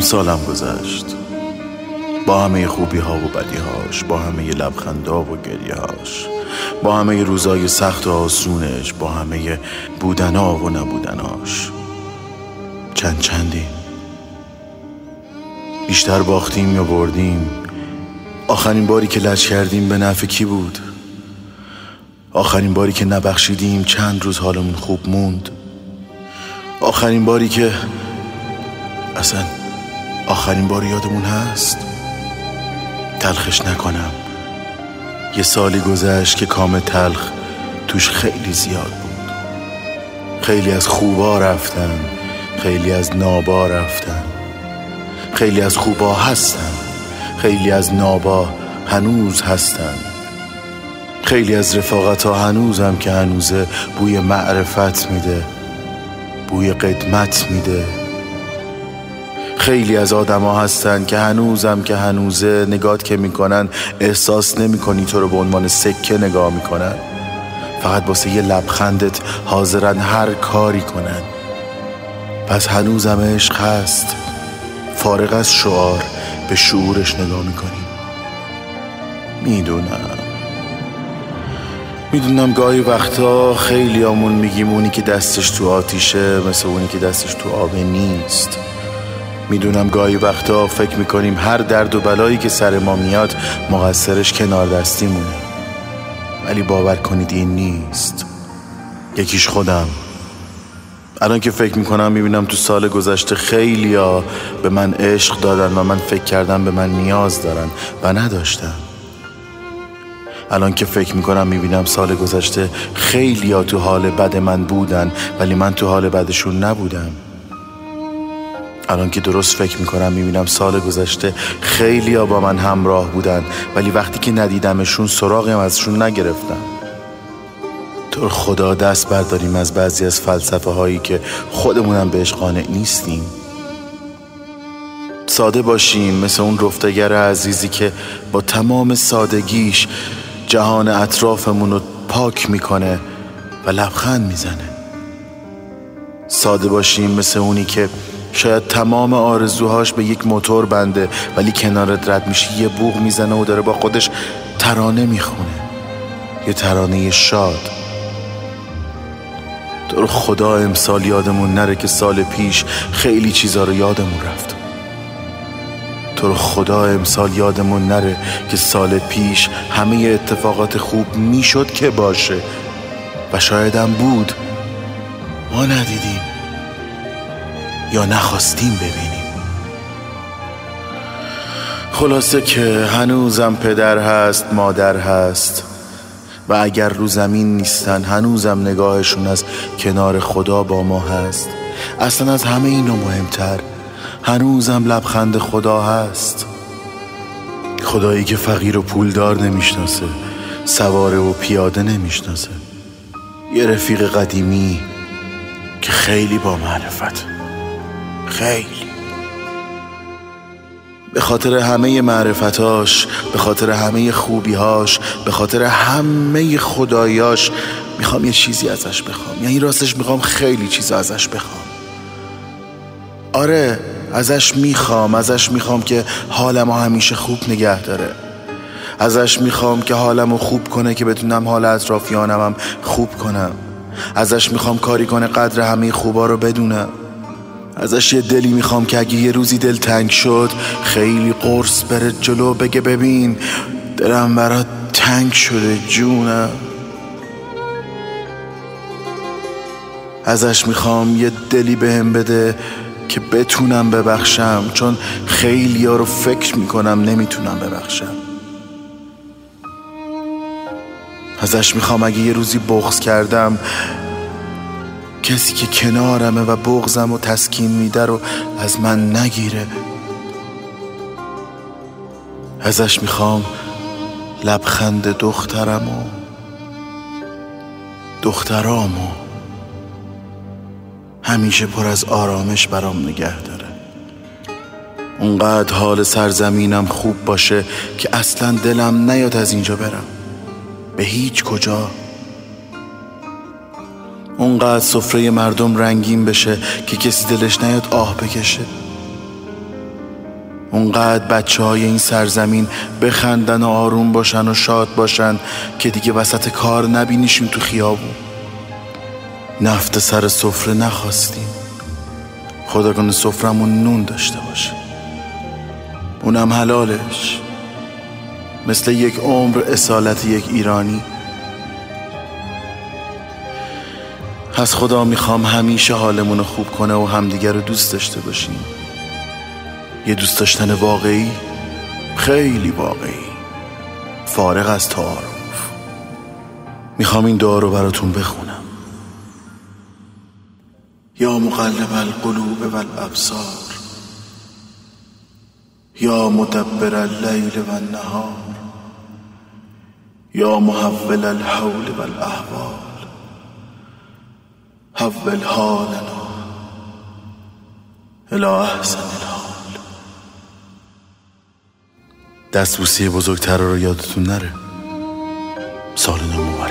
امسالم گذشت با همه خوبی ها و بدی هاش، با همه لبخندا و گریه هاش، با همه روزای سخت و آسونش، با همه بودنا و نبودناش. چندیم بیشتر باختیم یا بردیم؟ آخرین باری که لج کردیم به نفع کی بود؟ آخرین باری که نبخشیدیم چند روز حالمون خوب موند؟ آخرین باری که اصلا آخرین باری یادمون هست؟ تلخش نکنم، یه سالی گذشت که کام تلخ توش خیلی زیاد بود. خیلی از خوبا رفتن، خیلی از نابا رفتن، خیلی از خوبا هستن، خیلی از نابا هنوز هستن، خیلی از رفاقت ها هنوزم که هنوزه بوی معرفت میده، بوی قدمت میده. خیلی از آدم ها هستن که هنوزم که هنوزه نگات که میکنن احساس نمیکنی تو رو به عنوان سکه نگاه میکنن، فقط واسه یه لبخندت حاضرن هر کاری کنن. پس هنوزم عشق هست، فارغ از شعار به شعورش نگاه میکنیم. میدونم گاهی وقتا خیلی آمون میگیم اونی که دستش تو آتیشه مثل اونی که دستش تو آب نیست. میدونم گاهی وقتا فکر میکنیم هر درد و بلایی که سر ما میاد مقصرش کنار دستیمونه، ولی باور کنید این نیست. یکیش خودم. الان که فکر میکنم میبینم تو سال گذشته خیلیا به من عشق دادن و من فکر کردم به من نیاز دارن و نداشتم. الان که فکر میکنم میبینم سال گذشته خیلیا تو حال بد من بودن ولی من تو حال بدشون نبودم. الان که درست فکر میکنم میبینم سال گذشته خیلیا با من همراه بودن ولی وقتی که ندیدمشون سراغیم ازشون نگرفتم. تو خدا دست برداریم از بعضی از فلسفه هایی که خودمونم بهش قانع نیستیم. ساده باشیم مثل اون رفتگر عزیزی که با تمام سادگیش جهان اطرافمون رو پاک میکنه و لبخند میزنه. ساده باشیم مثل اونی که شاید تمام آرزوهاش به یک موتور بنده ولی کنارت رد میشه یه بوق میزنه و داره با خودش ترانه میخونه، یه ترانه شاد. تو رو خدا امسال یادمون نره که سال پیش خیلی چیزا رو یادمون رفت. تو رو خدا امسال یادمون نره که سال پیش همه اتفاقات خوب میشد که باشه و شایدم بود، ما ندیدیم یا نخواستیم ببینیم. خلاصه که هنوزم پدر هست، مادر هست و اگر رو زمین نیستن هنوزم نگاهشون از کنار خدا با ما هست. اصلا از همه اینو مهمتر هنوزم لبخند خدا هست. خدایی که فقیر و پولدار نمیشناسه، سواره و پیاده نمیشناسه، یه رفیق قدیمی که خیلی با معرفت، خیلی به خاطر همه معرفتاش، به خاطر همه خوبیهاش، به خاطر همه خدایاش میخوام یه چیزی ازش بخوام. یعنی راستش میخوام خیلی چیز ازش بخوام. آره ازش میخوام که حالمو همیشه خوب نگه داره. ازش میخوام که حالمو خوب کنه که بتونم حال اطرافیانم خوب کنم. ازش میخوام کاری کنه قدر همه خوبا رو بدونم. ازش یه دلی میخوام که اگه یه روزی دل تنگ شد خیلی قرص بره جلو بگه ببین دلم برات تنگ شده جونم. ازش میخوام یه دلی بهم بده که بتونم ببخشم، چون خیلی ها رو فکر میکنم نمیتونم ببخشم. ازش میخوام اگه یه روزی بغض کردم کسی که کنارمه و بغضم و تسکین میده رو از من نگیره. ازش میخوام لبخند دخترامو همیشه پر از آرامش برام نگه داره. اونقدر حال سرزمینم خوب باشه که اصلا دلم نیاد از اینجا برم به هیچ کجا. اونقدر سفره مردم رنگین بشه که کسی دلش نیاد آه بکشه. اونقدر بچه های این سرزمین بخندن و آروم باشن و شاد باشن که دیگه وسط کار نبینیشیم تو خیابون. نفت سر سفره نخواستیم، خدا کنه سفرمون نون داشته باشه، اونم حلالش، مثل یک عمر اصالت یک ایرانی. از خدا میخوام همیشه حالمون خوب کنه و همدیگر رو دوست داشته باشیم. یه دوست داشتن واقعی، خیلی واقعی، فارغ از تعارف. میخوام این دعا رو براتون بخونم. یا مقلب القلوب والابصار، یا مدبر اللیل والنهار، یا محول الحول والاحوال، حول حالنا الی احسن الحال. دستبوسی بزرگتر رو یادتون نره. سال نو مبارک.